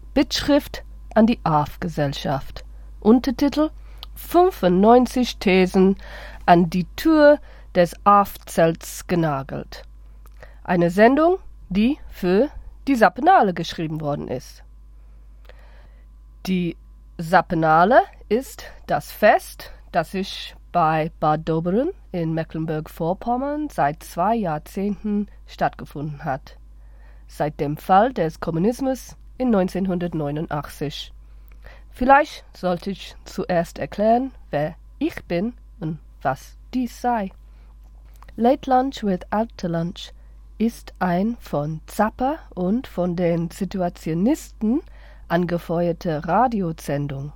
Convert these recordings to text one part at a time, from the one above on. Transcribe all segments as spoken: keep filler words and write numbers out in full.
Bittschrift an die A F Gesellschaft. Untertitel fünfundneunzig Thesen an die Tür des A F-Zelts genagelt. Eine Sendung, die für die Sappenale geschrieben worden ist. Die Sappenale ist das Fest, das sich bei Bad Doberen in Mecklenburg-Vorpommern seit zwei Jahrzehnten stattgefunden hat. Seit dem Fall des Kommunismus in neunzehnhundertneunundachtzig. Vielleicht sollte ich zuerst erklären, wer ich bin und was dies sei. Late Lunch with After Lunch ist ein von Zappa und von den Situationisten angefeuerte Radiosendung.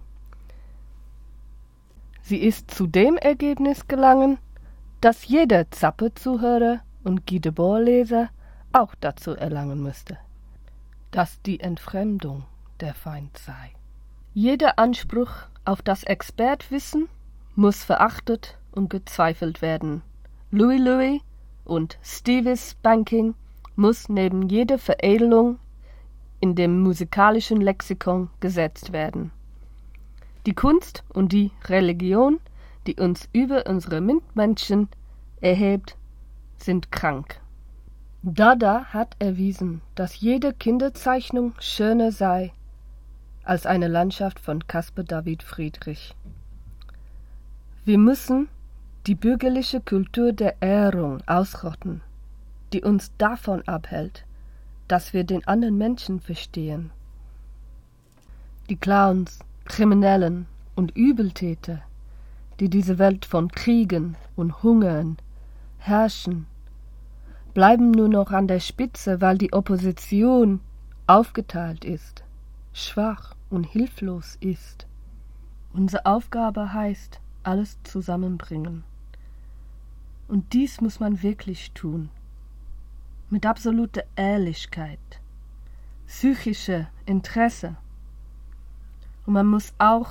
Sie ist zu dem Ergebnis gelangen, dass jeder Zappe-Zuhörer und Guy Debord-Leser auch dazu erlangen müsste, dass die Entfremdung der Feind sei. Jeder Anspruch auf das Expertwissen muss verachtet und gezweifelt werden. Louis Louis und Stevie's Banking muss neben jeder Veredelung in dem musikalischen Lexikon gesetzt werden. Die Kunst und die Religion, die uns über unsere Mitmenschen erhebt, sind krank. Dada hat erwiesen, dass jede Kinderzeichnung schöner sei als eine Landschaft von Caspar David Friedrich. Wir müssen die bürgerliche Kultur der Ehrung ausrotten, die uns davon abhält, dass wir den anderen Menschen verstehen. Die Clowns, Kriminellen und Übeltäter, die diese Welt von Kriegen und Hungern herrschen, bleiben nur noch an der Spitze, weil die Opposition aufgeteilt ist, schwach und hilflos ist. Unsere Aufgabe heißt, alles zusammenbringen. Und dies muss man wirklich tun. Mit absoluter Ehrlichkeit, psychischer Interesse. Und man muss auch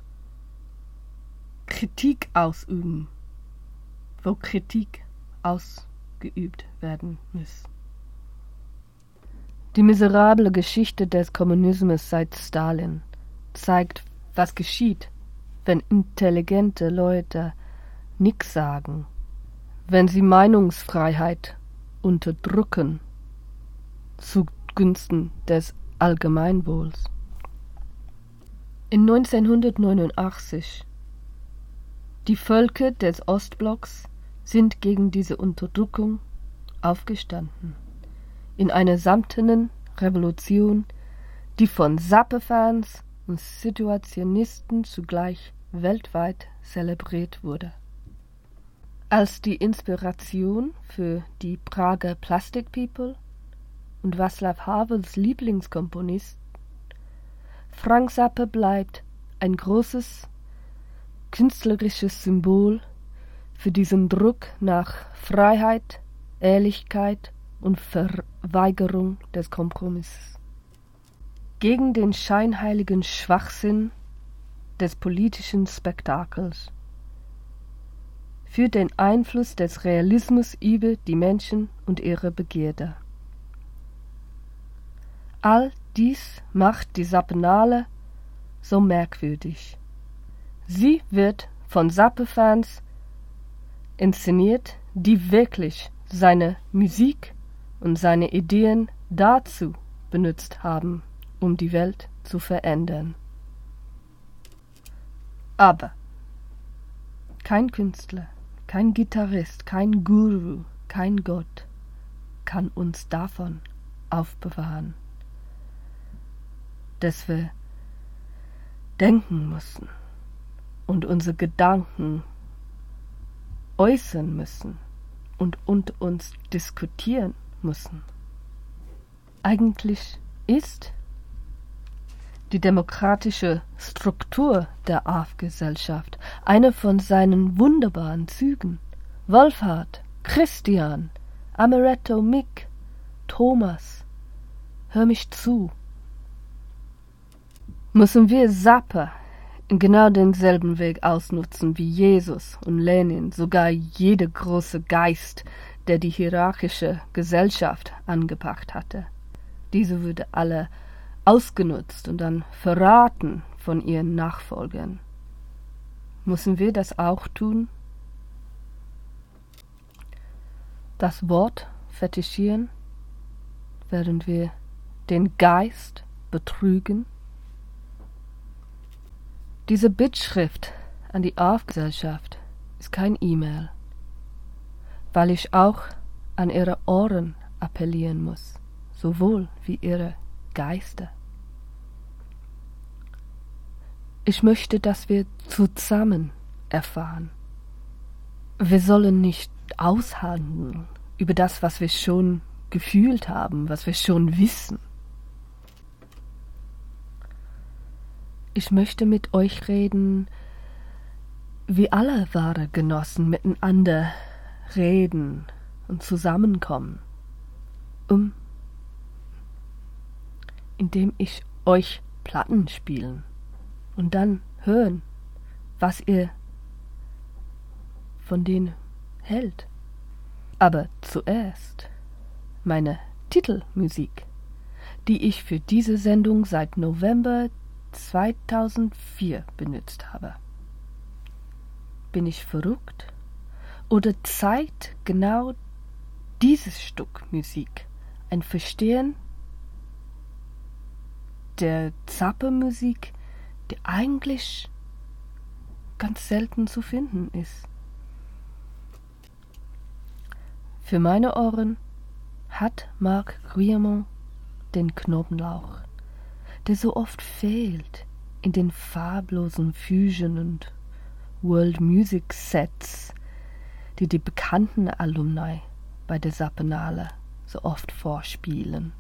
Kritik ausüben, wo Kritik ausgeübt werden muss. Die miserable Geschichte des Kommunismus seit Stalin zeigt, was geschieht, wenn intelligente Leute nichts sagen, wenn sie Meinungsfreiheit unterdrücken zugunsten des Allgemeinwohls. In neunzehnhundertneunundachtzig die Völker des Ostblocks sind gegen diese Unterdrückung aufgestanden. In einer samtenen Revolution, die von Zappe-Fans und Situationisten zugleich weltweit zelebriert wurde. Als die Inspiration für die Prager Plastic People und Václav Havels Lieblingskomponist, Frank Zappa bleibt ein großes künstlerisches Symbol für diesen Druck nach Freiheit, Ehrlichkeit und Verweigerung des Kompromisses. Gegen den scheinheiligen Schwachsinn des politischen Spektakels, für den Einfluss des Realismus über die Menschen und ihre Begierde. All dies macht die Sappenale so merkwürdig. Sie wird von Zappe-Fans inszeniert, die wirklich seine Musik und seine Ideen dazu benutzt haben, um die Welt zu verändern. Aber kein Künstler, kein Gitarrist, kein Guru, kein Gott kann uns davon aufbewahren, dass wir denken müssen und unsere Gedanken äußern müssen und unter uns diskutieren müssen. Eigentlich ist die demokratische Struktur der A F-Gesellschaft eine von seinen wunderbaren Zügen. Wolfhard, Christian, Amaretto, Mick, Thomas, hör mich zu. Müssen wir Zappa genau denselben Weg ausnutzen wie Jesus und Lenin, sogar jeder große Geist, der die hierarchische Gesellschaft angepackt hatte. Diese würde alle ausgenutzt und dann verraten von ihren Nachfolgern. Müssen wir das auch tun? Das Wort fetischieren, während wir den Geist betrügen? Diese Bittschrift an die Aufgesellschaft ist kein E-Mail, weil ich auch an ihre Ohren appellieren muss, sowohl wie ihre Geister. Ich möchte, dass wir zusammen erfahren. Wir sollen nicht aushandeln über das, was wir schon gefühlt haben, was wir schon wissen. Ich möchte mit euch reden, wie alle wahre Genossen miteinander reden und zusammenkommen, um, indem ich euch Platten spielen und dann hören, was ihr von denen hält. Aber zuerst meine Titelmusik, die ich für diese Sendung seit November zweitausendvier benutzt habe. Bin ich verrückt? Oder zeigt genau dieses Stück Musik ein Verstehen der Zappa-Musik, die eigentlich ganz selten zu finden ist? Für meine Ohren hat Marc Guillemot den Knoblauch, der so oft fehlt in den farblosen Fusion- und World Music Sets, die die bekannten Alumni bei der Zappenale so oft vorspielen.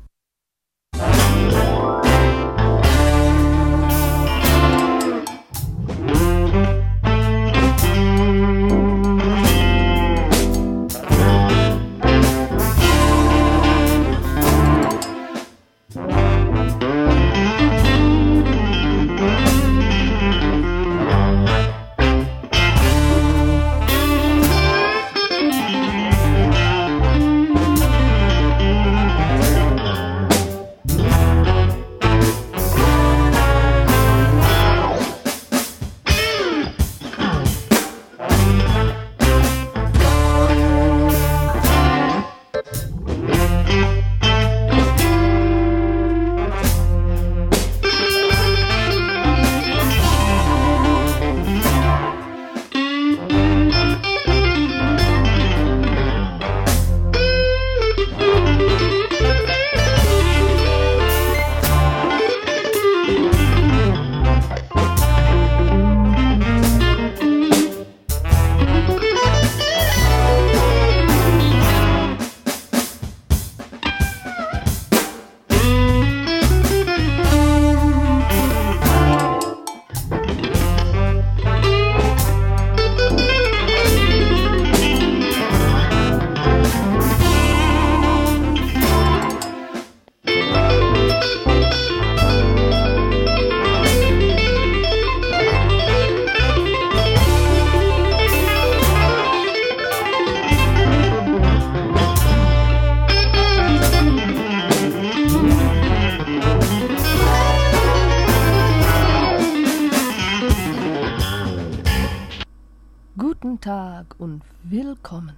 Guten Tag und willkommen.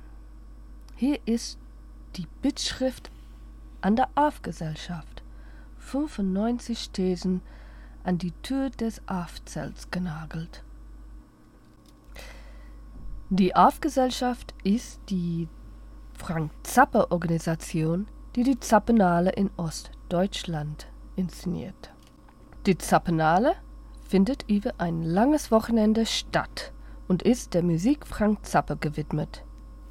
Hier ist die Bittschrift an der Aufgesellschaft. fünfundneunzig Thesen an die Tür des Aufzells genagelt. Die Aufgesellschaft ist die Frank-Zappa-Organisation, die die Zappenale in Ostdeutschland inszeniert. Die Zappenale findet über ein langes Wochenende statt und ist der Musik Frank Zappa gewidmet.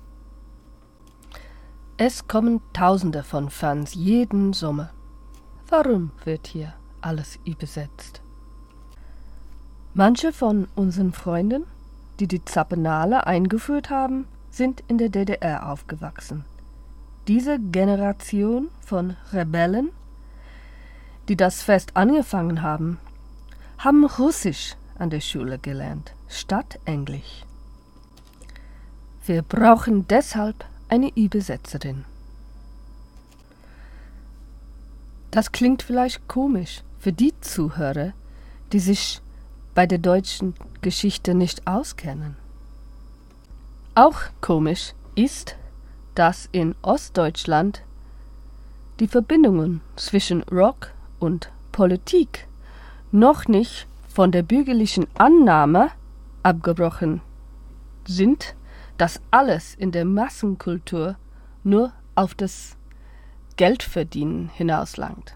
Es kommen Tausende von Fans jeden Sommer. Warum wird hier alles übersetzt? Manche von unseren Freunden, die die Zappenale eingeführt haben, sind in der D D R aufgewachsen. Diese Generation von Rebellen, die das Fest angefangen haben, haben Russisch an der Schule gelernt, statt Englisch. Wir brauchen deshalb eine Übersetzerin. Das klingt vielleicht komisch für die Zuhörer, die sich bei der deutschen Geschichte nicht auskennen. Auch komisch ist, dass in Ostdeutschland die Verbindungen zwischen Rock und Politik noch nicht von der bürgerlichen Annahme abgebrochen sind, dass alles in der Massenkultur nur auf das Geldverdienen hinauslangt.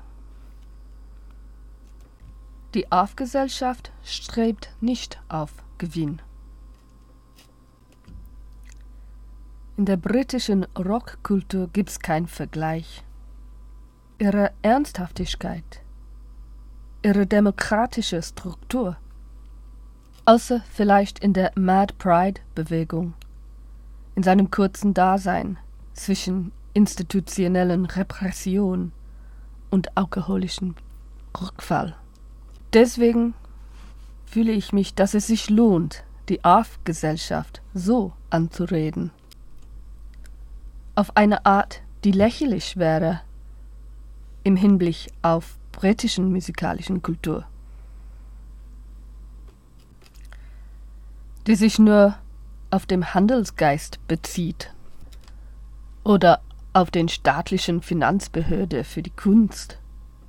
Die Aufgesellschaft strebt nicht auf Gewinn. In der britischen Rockkultur gibt's keinen Vergleich. Ihre Ernsthaftigkeit, ihre demokratische Struktur, außer vielleicht in der Mad Pride-Bewegung, in seinem kurzen Dasein zwischen institutionellen Repression und alkoholischem Rückfall. Deswegen fühle ich mich, dass es sich lohnt, die Auf-Gesellschaft so anzureden. Auf eine Art, die lächerlich wäre im Hinblick auf britischen musikalischen Kultur, die sich nur auf den Handelsgeist bezieht oder auf den staatlichen Finanzbehörde für die Kunst,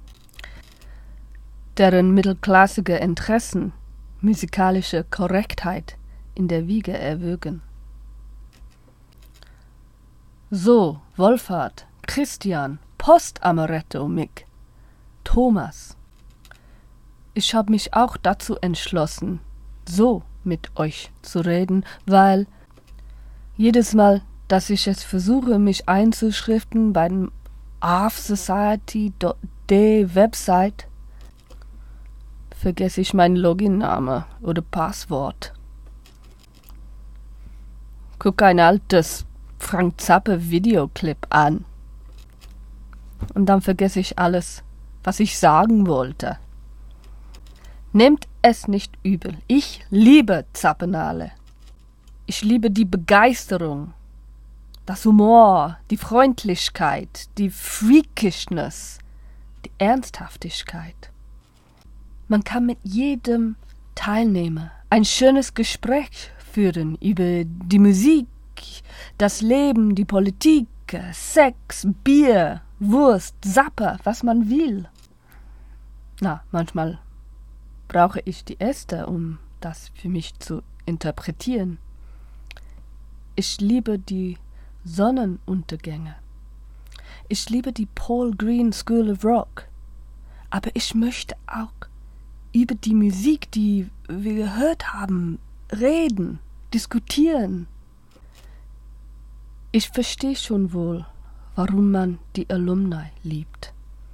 deren mittelklassige Interessen musikalische Korrektheit in der Wiege erwürgen. So, Wolfhard, Christian, Postamaretto, Mick, Thomas. Ich habe mich auch dazu entschlossen, so mit euch zu reden, weil jedes Mal, dass ich es versuche, mich einzuschriften bei dem arfsociety punkt de Website, vergesse ich meinen Login-Name oder Passwort. Guck ein altes Frank Zappe Videoclip an. Und dann vergesse ich alles, was ich sagen wollte. Nehmt es nicht übel. Ich liebe Zappenale. Ich liebe die Begeisterung, das Humor, die Freundlichkeit, die Freakishness, die Ernsthaftigkeit. Man kann mit jedem Teilnehmer ein schönes Gespräch führen über die Musik, das Leben, die Politik, Sex, Bier, Wurst, Sapper, was man will. Na, manchmal brauche ich die Äste, um das für mich zu interpretieren. Ich liebe die Sonnenuntergänge. Ich liebe die Paul Green School of Rock. Aber ich möchte auch über die Musik, die wir gehört haben, reden, diskutieren. Ich verstehe schon wohl, warum man die Alumni liebt.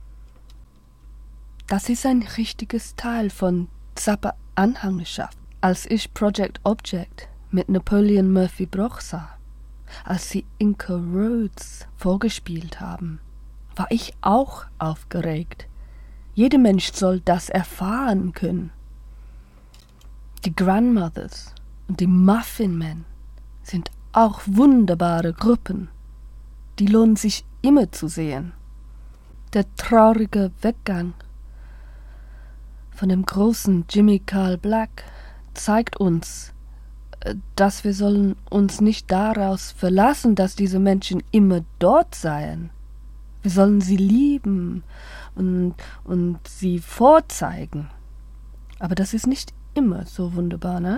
Das ist ein richtiges Teil von Zappa Anhängerschaft. Als ich Project Object mit Napoleon Murphy Broch sah, als sie Inca Rhodes vorgespielt haben, war ich auch aufgeregt. Jeder Mensch soll das erfahren können. Die Grandmothers und die Muffin Men sind auch wunderbare Gruppen. Die lohnen sich immer zu sehen. Der traurige Weggang von dem großen Jimmy Carl Black zeigt uns, dass wir sollen uns nicht daraus verlassen, dass diese Menschen immer dort seien. Wir sollen sie lieben und, und sie vorzeigen. Aber das ist nicht immer so wunderbar, ne?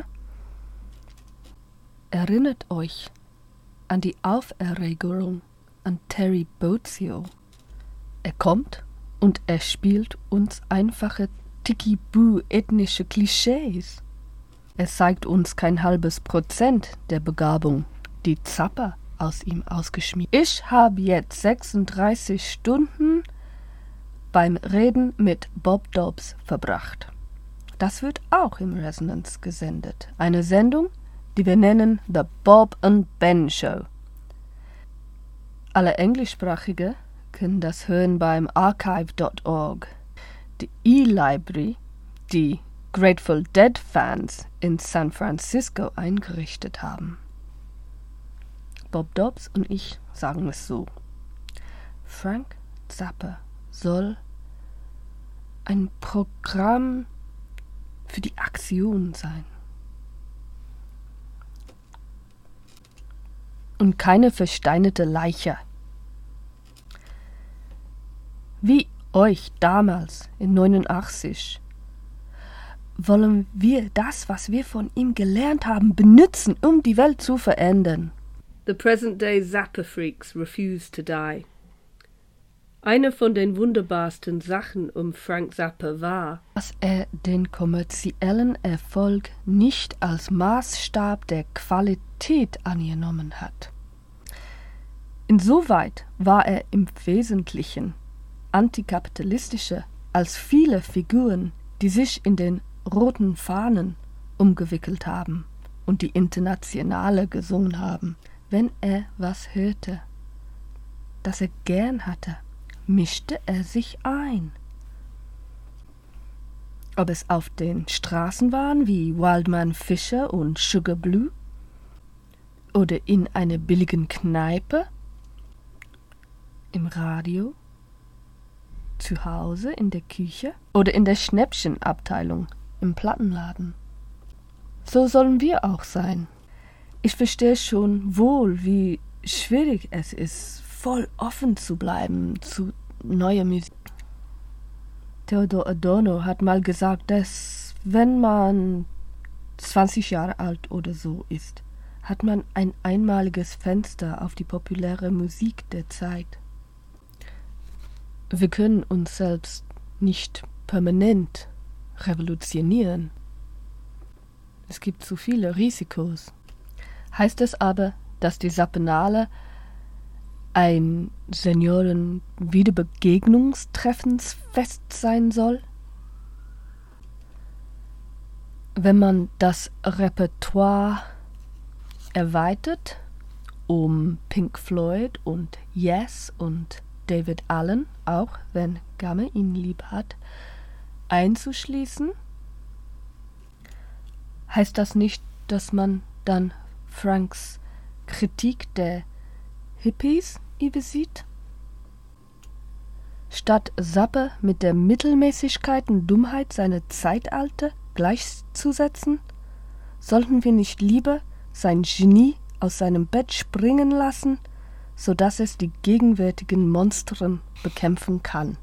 Erinnert euch an die Auferregung an Terry Bozzio. Er kommt und er spielt uns einfache Tiki-Boo ethnische Klischees. Er zeigt uns kein halbes Prozent der Begabung, die Zappa aus ihm ausgeschmiert. Ich habe jetzt sechsunddreißig Stunden beim Reden mit Bob Dobbs verbracht. Das wird auch im Resonance gesendet. Eine Sendung, die wir nennen The Bob and Ben Show. Alle Englischsprachige können das hören beim archive Punkt org. Die E-Library, die Grateful Dead Fans in San Francisco eingerichtet haben. Bob Dobbs und ich sagen es so: Frank Zappa soll ein Programm für die Aktion sein. Und keine versteinerte Leiche. Wie euch damals in neunundachtzig wollen wir das, was wir von ihm gelernt haben, benutzen, um die Welt zu verändern. The present-day Zappa freaks refuse to die. Eine von den wunderbarsten Sachen um Frank Zappa war, dass er den kommerziellen Erfolg nicht als Maßstab der Qualität angenommen hat. Insoweit war er im Wesentlichen antikapitalistischer als viele Figuren, die sich in den roten Fahnen umgewickelt haben und die Internationale gesungen haben. Wenn er was hörte, das er gern hatte, mischte er sich ein. Ob es auf den Straßen waren wie Wildman Fisher und Sugar Blue oder in einer billigen Kneipe, im Radio, zu Hause in der Küche oder in der Schnäppchenabteilung im Plattenladen. So sollen wir auch sein. Ich verstehe schon wohl, wie schwierig es ist, voll offen zu bleiben zu neuer Musik. Theodor Adorno hat mal gesagt, dass wenn man zwanzig Jahre alt oder so ist, hat man ein einmaliges Fenster auf die populäre Musik der Zeit. Wir können uns selbst nicht permanent revolutionieren. Es gibt zu viele Risikos. Heißt es aber, dass die Sappenale ein Senioren-Wiederbegegnungstreffensfest sein soll? Wenn man das Repertoire erweitert um Pink Floyd und Yes und David Allen, auch wenn Gamme ihn lieb hat, einzuschließen, heißt das nicht, dass man dann Franks Kritik der Hippies übersieht? Statt Zappa mit der Mittelmäßigkeit und Dummheit seiner Zeitalter gleichzusetzen, sollten wir nicht lieber sein Genie aus seinem Bett springen lassen, so dass es die gegenwärtigen Monstren bekämpfen kann.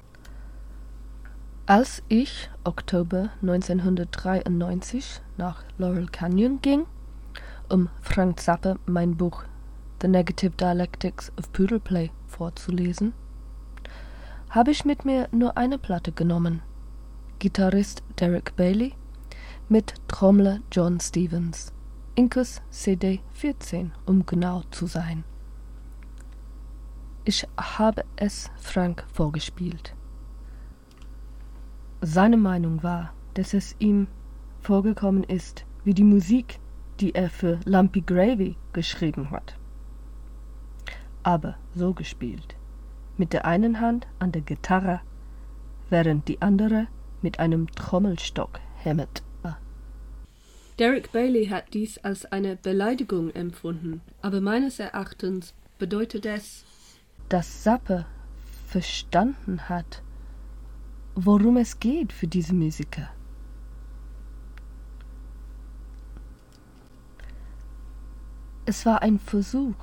Als ich Oktober neunzehnhundertdreiundneunzig nach Laurel Canyon ging, um Frank Zappa mein Buch The Negative Dialectics of Poodle Play vorzulesen, habe ich mit mir nur eine Platte genommen, Gitarrist Derek Bailey mit Trommler John Stevens, Incus C D vierzehn, um genau zu sein. Ich habe es Frank vorgespielt. Seine Meinung war, dass es ihm vorgekommen ist wie die Musik, die er für Lumpy Gravy geschrieben hat. Aber so gespielt, mit der einen Hand an der Gitarre, während die andere mit einem Trommelstock hämmert. Derek Bailey hat dies als eine Beleidigung empfunden, aber meines Erachtens bedeutet es, dass Zappa verstanden hat, worum es geht für diese Musiker. Es war ein Versuch,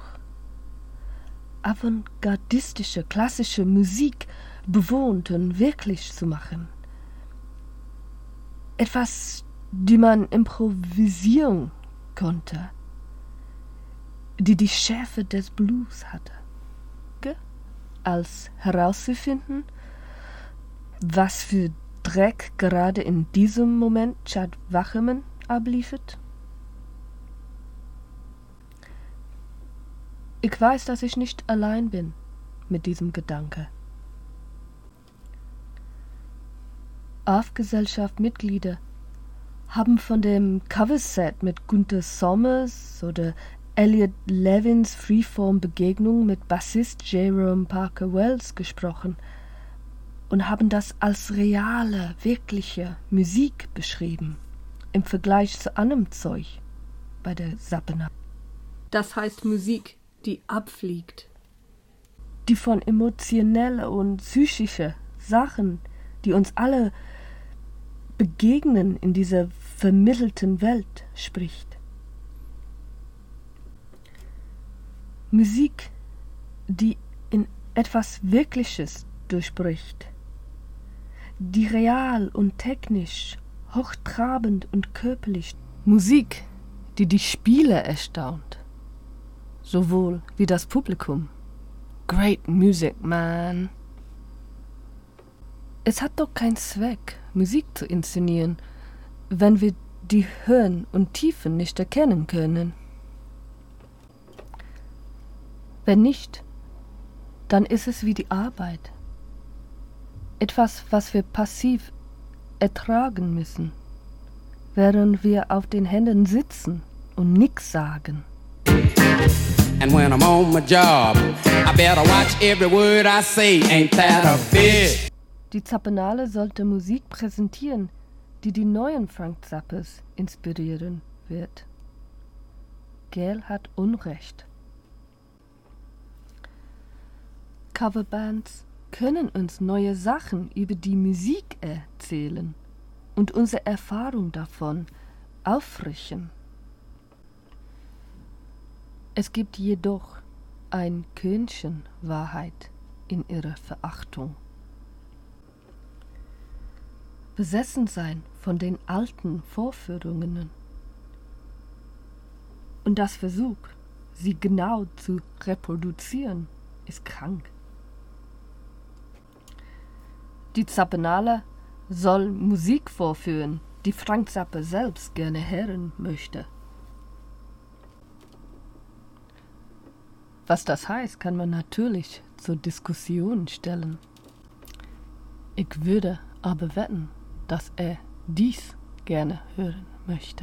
avantgardistische, klassische Musik bewohnt und wirklich zu machen. Etwas, die man improvisieren konnte, die die Schärfe des Blues hatte. Als herauszufinden, was für Dreck gerade in diesem Moment Chad Wackerman abliefert. Ich weiß, dass ich nicht allein bin mit diesem Gedanke. A F-Gesellschaft-Mitglieder haben von dem Coverset mit Gunther Sommers oder Elliot Levins Freeform-Begegnung mit Bassist Jerome Parker Wells gesprochen und haben das als reale, wirkliche Musik beschrieben, im Vergleich zu anderem Zeug bei der Zappa. Das heißt Musik, die abfliegt. Die von emotionellen und psychischen Sachen die uns alle begegnen in dieser vermittelten Welt, spricht. Musik, die in etwas Wirkliches durchbricht, die real und technisch, hochtrabend und körperlich. Musik, die die Spieler erstaunt, sowohl wie das Publikum. Great music, man. Es hat doch keinen Zweck, Musik zu inszenieren, wenn wir die Höhen und Tiefen nicht erkennen können. Wenn nicht, dann ist es wie die Arbeit. Etwas, was wir passiv ertragen müssen, während wir auf den Händen sitzen und nichts sagen. And when I'm on my job, I better watch every word I say, ain't that a bitch? Die Zappenale sollte Musik präsentieren, die die neuen Frank Zappes inspirieren wird. Gail hat Unrecht. Coverbands können uns neue Sachen über die Musik erzählen und unsere Erfahrung davon auffrischen. Es gibt jedoch ein Körnchen Wahrheit in ihrer Verachtung. Besessen sein von den alten Vorführungen und das Versuch, sie genau zu reproduzieren, ist krank. Die Zappenale soll Musik vorführen, die Frank Zappa selbst gerne hören möchte. Was das heißt, kann man natürlich zur Diskussion stellen. Ich würde aber wetten, dass er dies gerne hören möchte.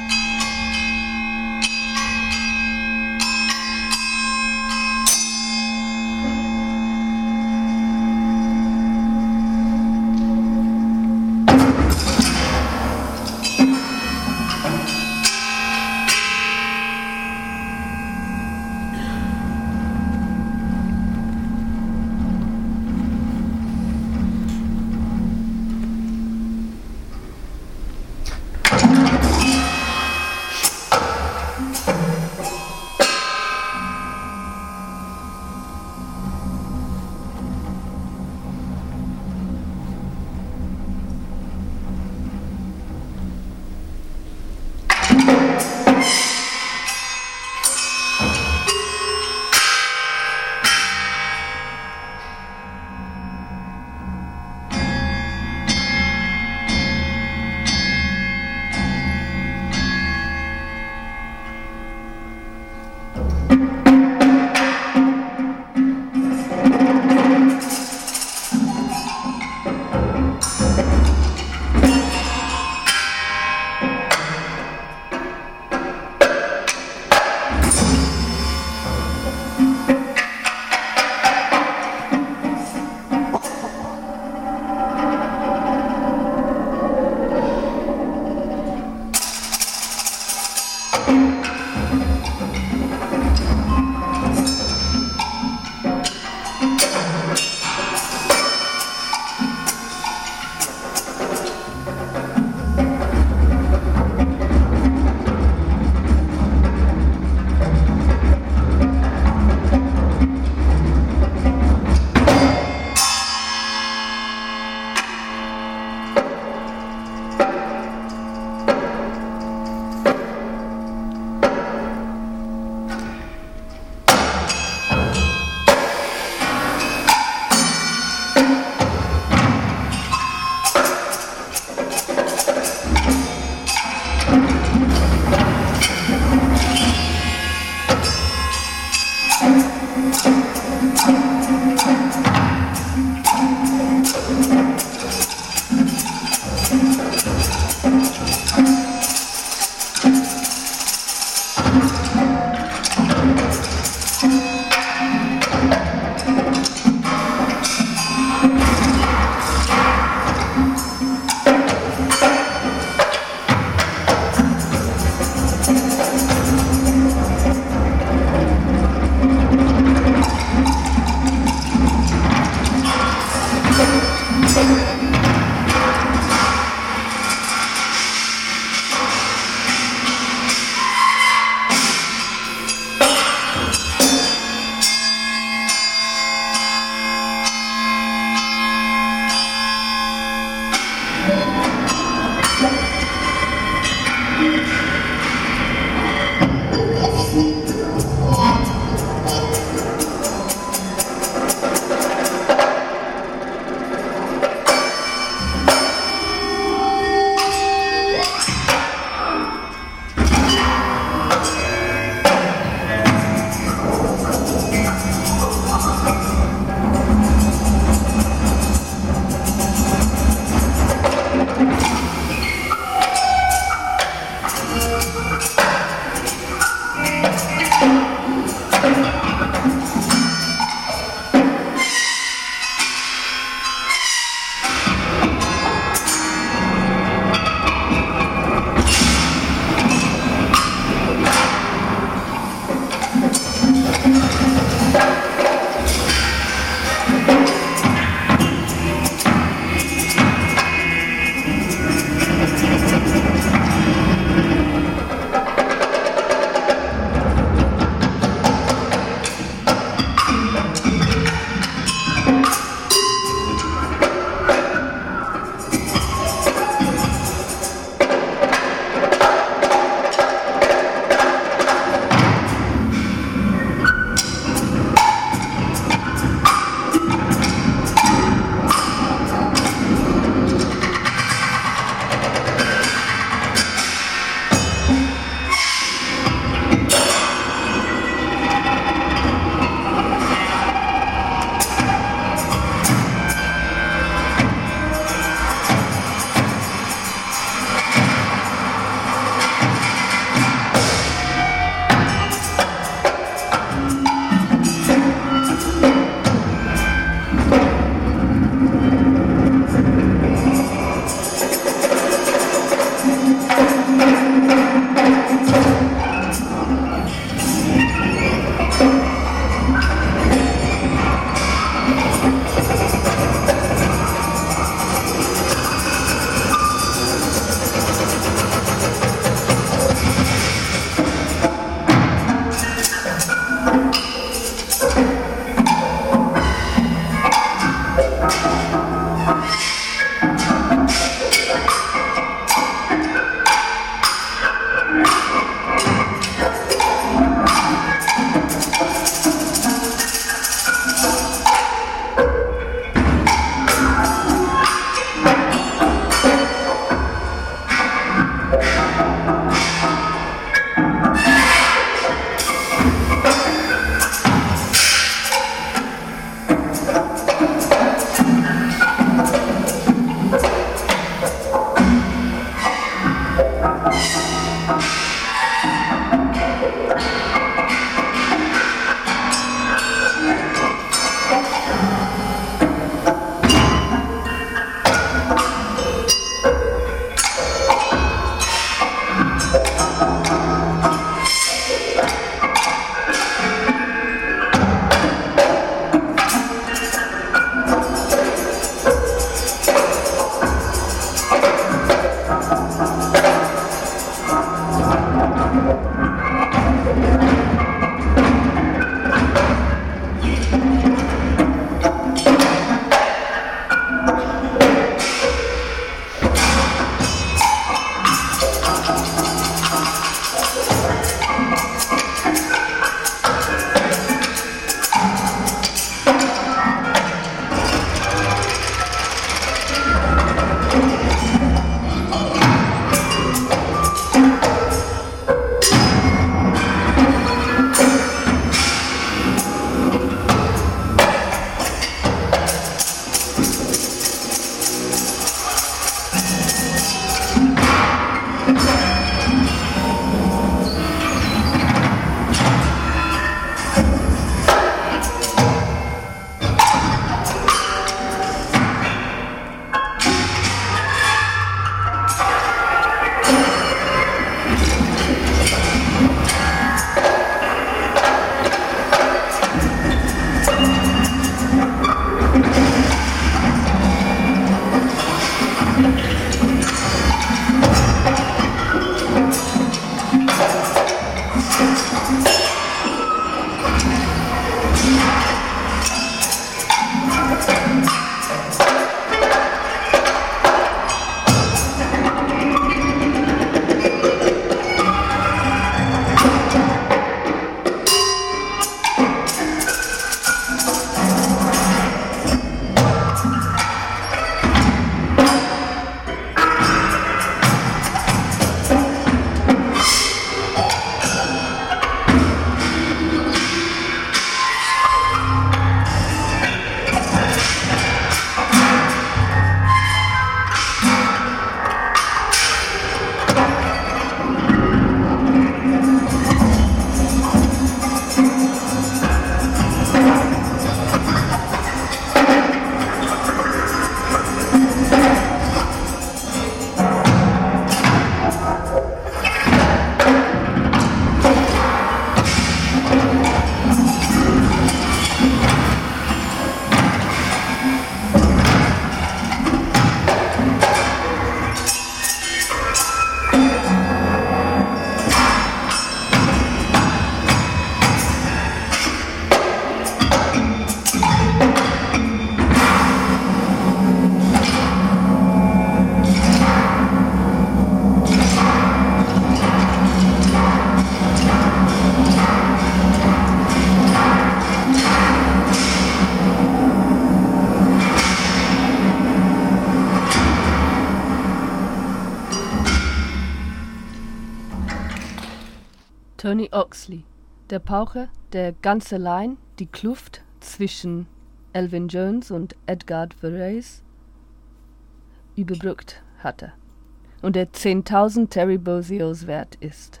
Tony Oxley, der Pauker, der ganz allein die Kluft zwischen Elvin Jones und Edgar Varese überbrückt hatte und der zehntausend Terry Bozzio's wert ist.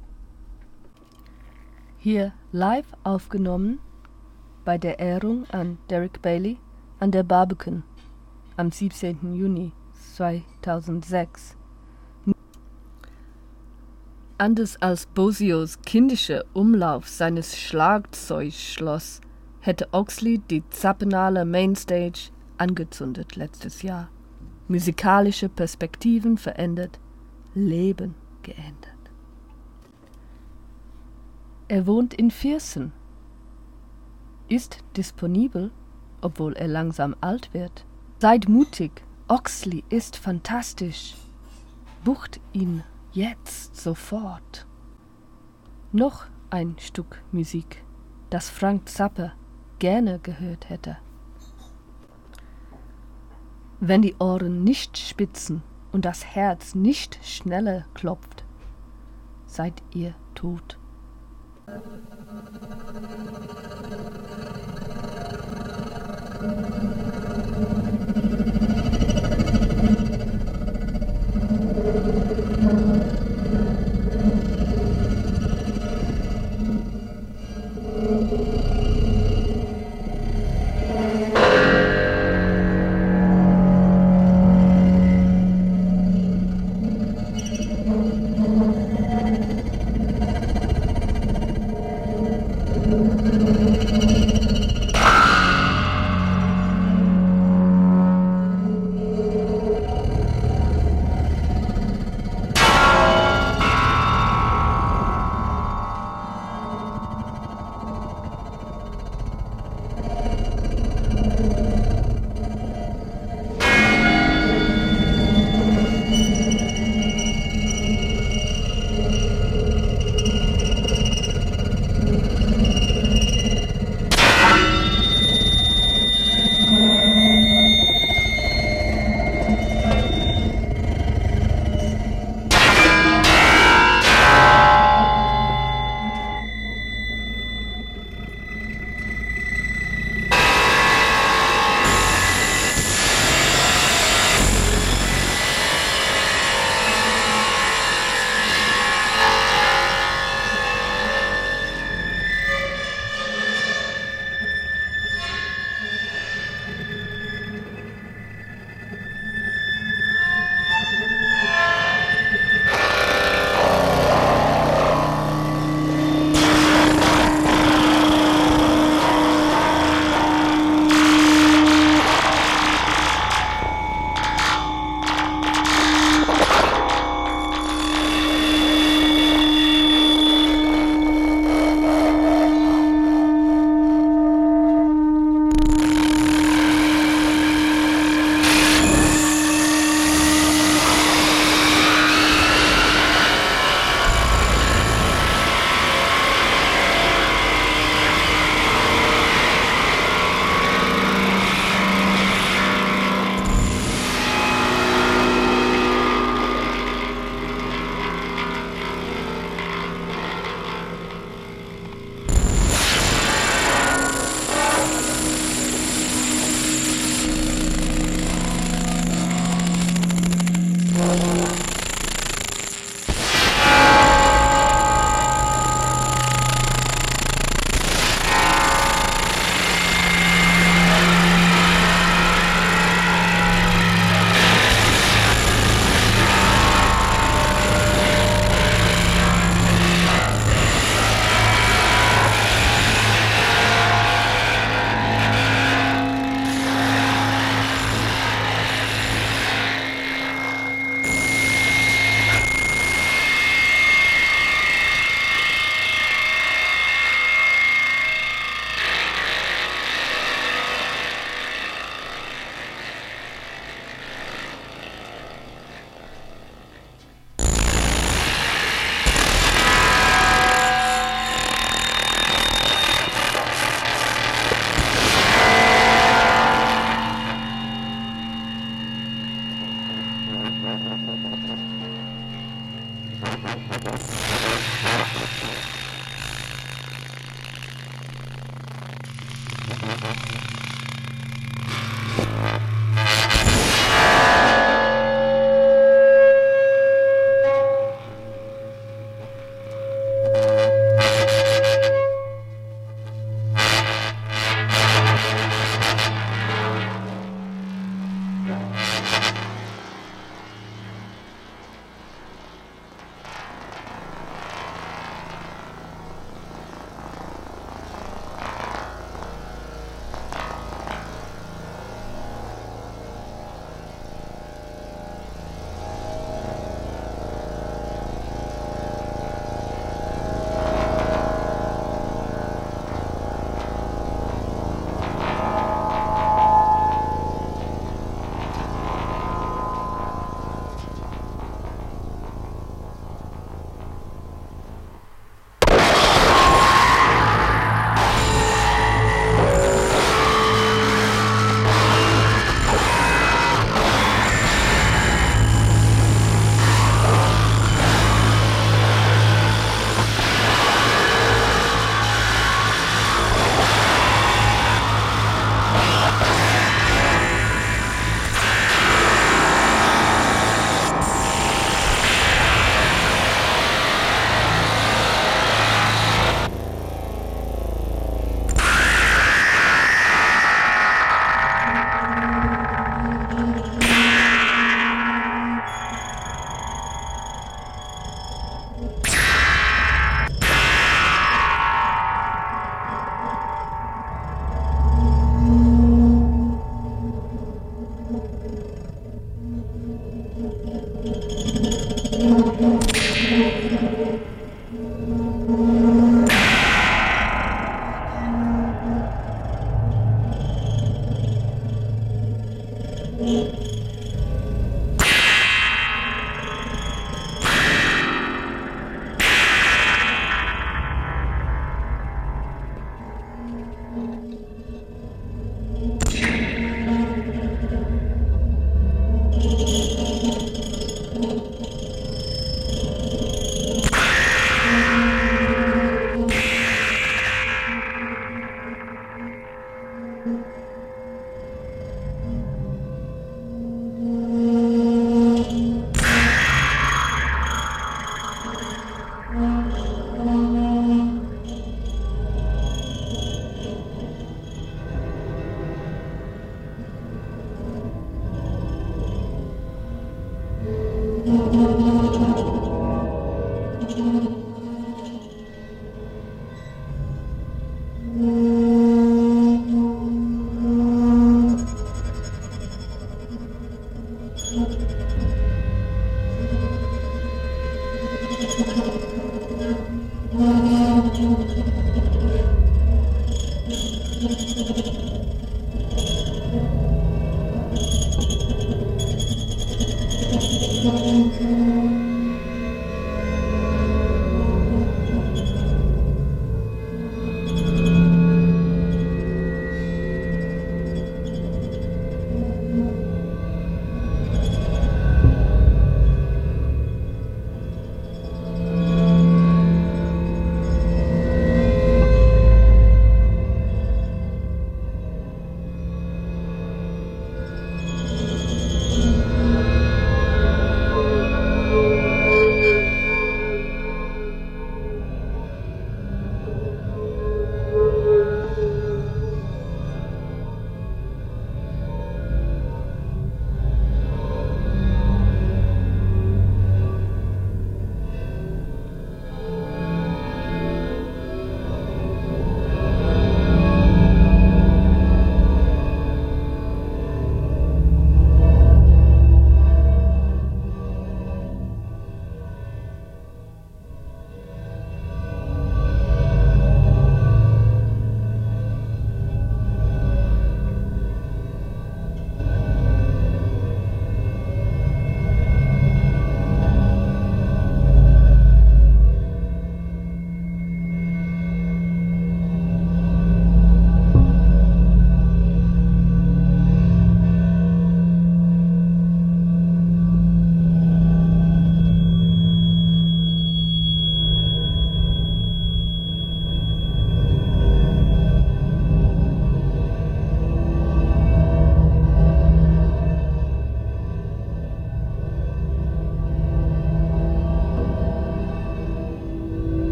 Hier live aufgenommen bei der Ehrung an Derek Bailey an der Barbican am siebzehnten Juni zweitausendsechs. Anders als Bozzios kindischer Umlauf seines Schlagzeugs schloss, hätte Oxley die Zappenale Mainstage angezündet letztes Jahr. Musikalische Perspektiven verändert, Leben geändert. Er wohnt in Viersen, ist disponibel, obwohl er langsam alt wird. Seid mutig, Oxley ist fantastisch. Bucht ihn jetzt sofort. Noch ein Stück Musik, das Frank Zappa gerne gehört hätte. Wenn die Ohren nicht spitzen und das Herz nicht schneller klopft, seid ihr tot.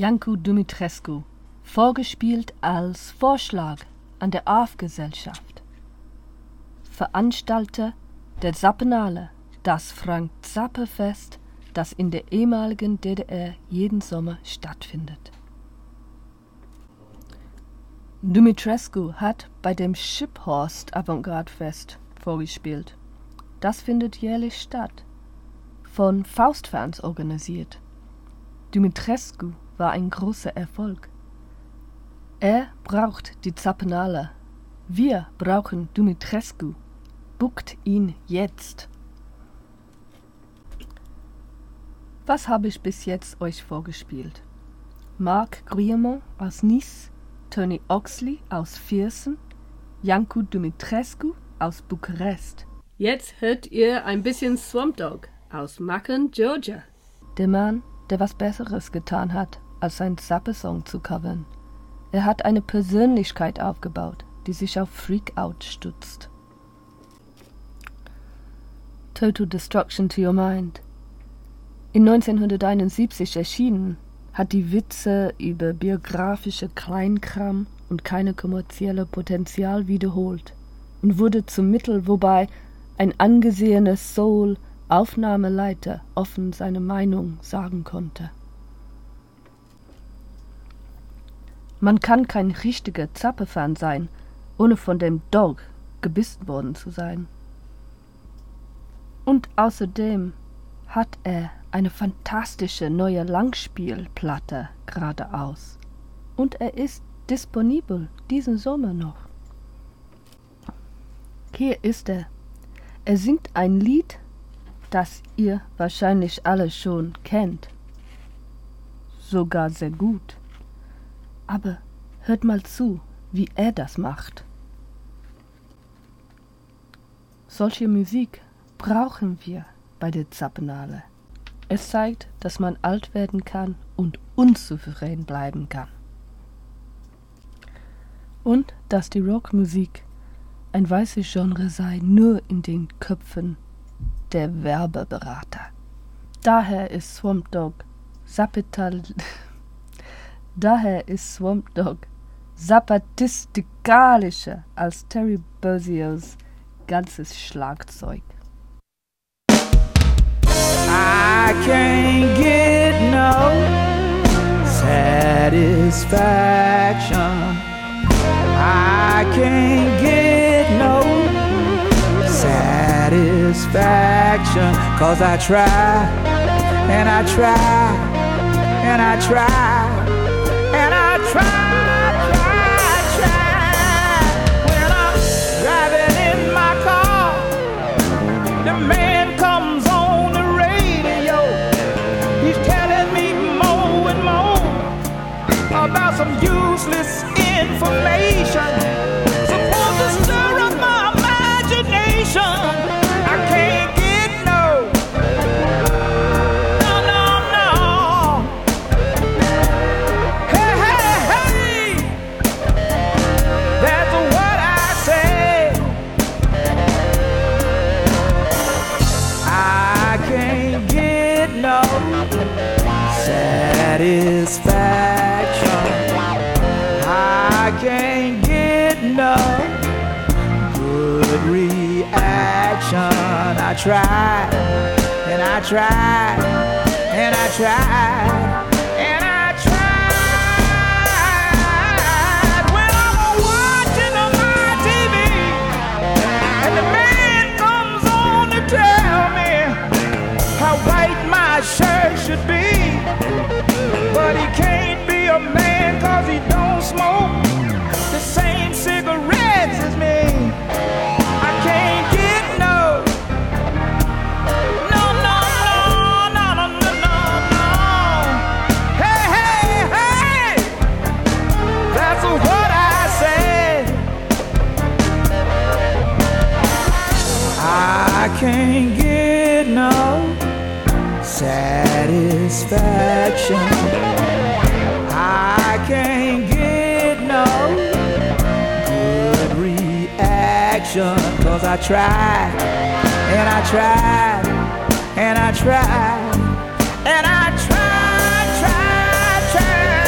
Iancu Dumitrescu, vorgespielt als Vorschlag an der A F Gesellschaft. Veranstalter der Zappenale, das Frank-Zappe-Fest, das in der ehemaligen D D R jeden Sommer stattfindet. Dumitrescu hat bei dem Schiphorst Avantgarde-Fest vorgespielt. Das findet jährlich statt, von Faustfans organisiert. Dumitrescu war ein großer Erfolg. Er braucht die Zappenale. Wir brauchen Dumitrescu. Buckt ihn jetzt. Was habe ich bis jetzt euch vorgespielt? Marc Guillemot aus Nice, Tony Oxley aus Viersen, Iancu Dumitrescu aus Bukarest. Jetzt hört ihr ein bisschen Swamp Dogg aus Macon, Georgia. Der Mann, der was Besseres getan hat, als seinen Zappe-Song zu covern. Er hat eine Persönlichkeit aufgebaut, die sich auf Freak-Out stützt. Total Destruction to Your Mind. In neunzehnhunderteinundsiebzig erschienen, hat die Witze über biografische Kleinkram und keine kommerzielle Potenzial wiederholt und wurde zum Mittel, wobei ein angesehener Soul-Aufnahmeleiter offen seine Meinung sagen konnte. Man kann kein richtiger Zappe-Fan sein, ohne von dem Dog gebissen worden zu sein. Und außerdem hat er eine fantastische neue Langspielplatte geradeaus. Und er ist disponibel diesen Sommer noch. Hier ist er. Er singt ein Lied, das ihr wahrscheinlich alle schon kennt. Sogar sehr gut. Aber hört mal zu, wie er das macht. Solche Musik brauchen wir bei der Zappenale. Es zeigt, dass man alt werden kann und unsouverän bleiben kann. Und dass die Rockmusik ein weißes Genre sei, nur in den Köpfen der Werbeberater. Daher ist Swamp Dogg Zapetal Daher ist Swamp Dogg zapatistikalischer als Terry Bozzio's ganzes Schlagzeug. I can't get no satisfaction. I can't get no satisfaction. 'Cause I try and I try and I try and I try, try, try. When I'm driving in my car, the man comes on the radio. He's telling me more and more about some useless information, supposed to stir up my imagination. I can't get no, no, no, no. Hey, hey, hey, that's what I say. I can't get no satisfaction. I can't get no good reaction. I tried and I tried and I tried and I tried. When I'm watching on my T V and the man comes on to tell me how white my shirt should be, but he can't be a man 'cause he don't smoke the same cigarettes as me. I can't get no, no, no, no, no, no, no, no. Hey, hey, hey, that's what I said. I can't get no satisfaction. I can't get no good reaction. 'Cause I tried and I tried and I tried and I tried, tried, tried.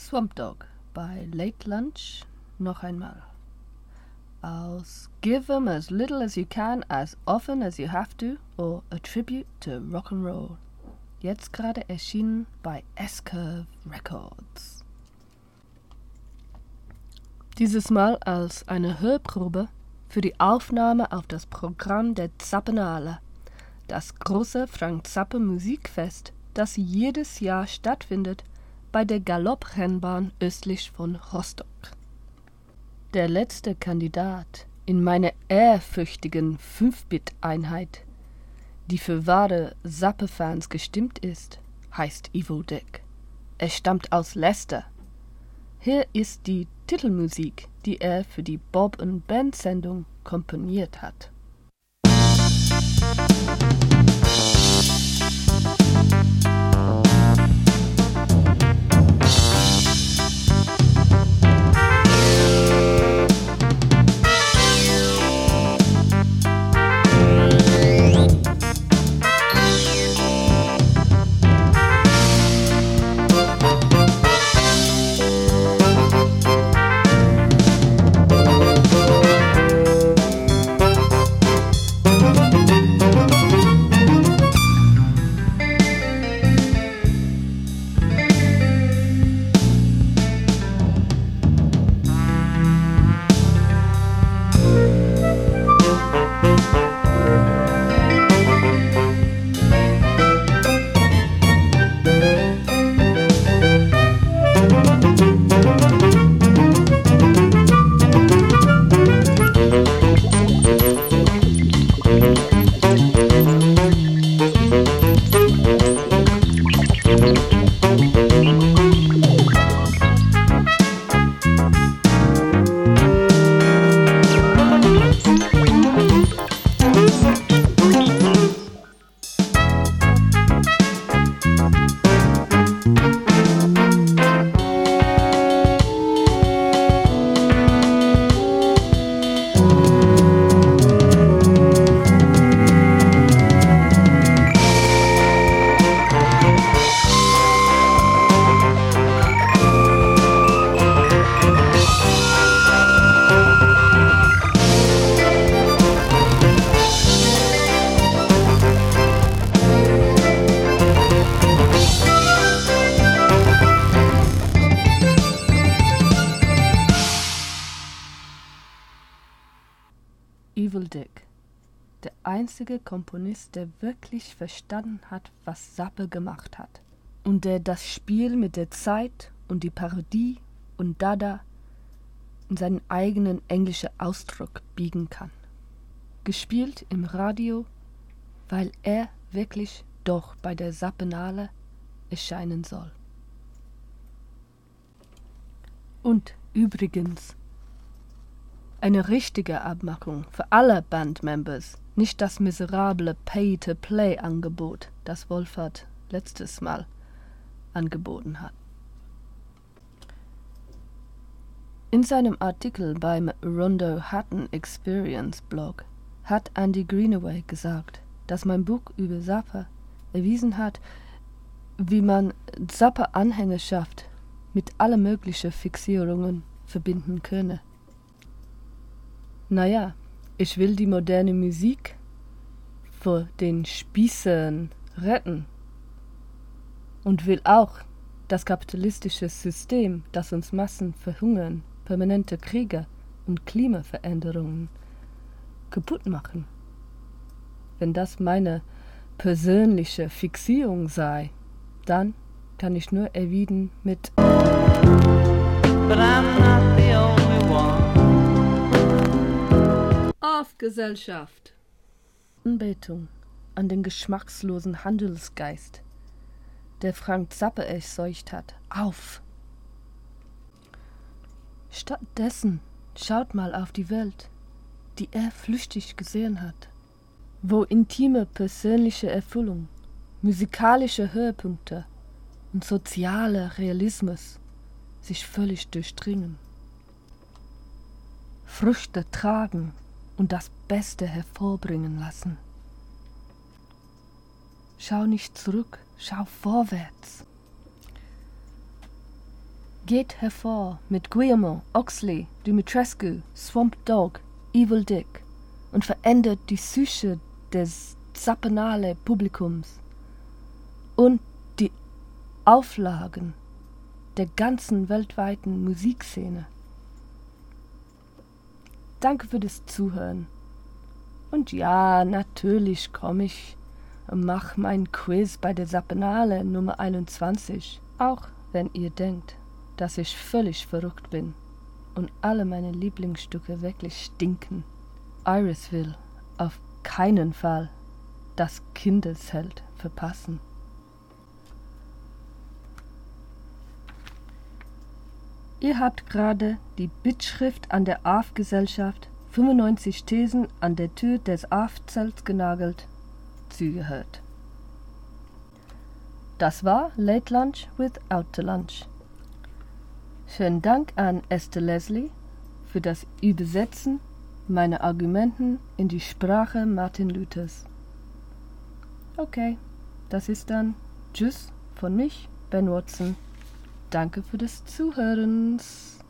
Swamp Dogg bei Late Lunch noch einmal. Aus Give 'em as little as you can, as often as you have to, or A Tribute to Rock'n'Roll. Jetzt gerade erschienen bei S-Curve Records. Dieses Mal als eine Hörprobe für die Aufnahme auf das Programm der Zappenale, das große Frank Zappa Musikfest, das jedes Jahr stattfindet bei der Galopprennbahn östlich von Rostock. Der letzte Kandidat in meiner ehrfürchtigen fünf-Bit-Einheit, die für wahre Zappa-Fans gestimmt ist, heißt Evil Dick. Er stammt aus Leicester. Hier ist die Titelmusik, die er für die Bob and Ben Sendung komponiert hat. Evil Dick, der einzige Komponist, der wirklich verstanden hat, was Zappa gemacht hat und der das Spiel mit der Zeit und die Parodie und Dada in seinen eigenen englischen Ausdruck biegen kann. Gespielt im Radio, weil er wirklich doch bei der Zappenale erscheinen soll. Und übrigens, eine richtige Abmachung für alle Bandmembers, nicht das miserable Pay-to-Play-Angebot, das Wolfert letztes Mal angeboten hat. In seinem Artikel beim Rondo Hatton Experience Blog hat Andy Greenaway gesagt, dass mein Buch über Zappa erwiesen hat, wie man Zappa-Anhängerschaft mit allen möglichen Fixierungen verbinden könne. Naja, ich will die moderne Musik vor den Spießern retten und will auch das kapitalistische System, das uns Massen verhungern, permanente Kriege und Klimaveränderungen kaputt machen. Wenn das meine persönliche Fixierung sei, dann kann ich nur erwidern mit But I'm not the only one. Auf Gesellschaft. Anbetung an den geschmackslosen Handelsgeist, der Frank Zappa erseucht hat. Auf! Stattdessen schaut mal auf die Welt, die er flüchtig gesehen hat, wo intime persönliche Erfüllung, musikalische Höhepunkte und sozialer Realismus sich völlig durchdringen. Früchte tragen und das Beste hervorbringen lassen. Schau nicht zurück, schau vorwärts. Geht hervor mit Guillermo, Oxley, Dumitrescu, Swamp Dogg, Evil Dick und verändert die Psyche des Zappenale Publikums und die Auflagen der ganzen weltweiten Musikszene. Danke für das Zuhören. Und ja, natürlich komme ich und mach mein Quiz bei der Zappenale Nummer einundzwanzig, auch wenn ihr denkt, dass ich völlig verrückt bin und alle meine Lieblingsstücke wirklich stinken. Iris will auf keinen Fall das Kindesheld verpassen. Ihr habt gerade die Bittschrift an der A F Gesellschaft fünfundneunzig Thesen an der Tür des A F-Zelts genagelt zugehört. Das war Late Lunch with Out Lunch. Schönen Dank an Esther Leslie für das Übersetzen meiner Argumenten in die Sprache Martin Luthers. Okay, das ist dann Tschüss von mich, Ben Watson. Danke für das Zuhören.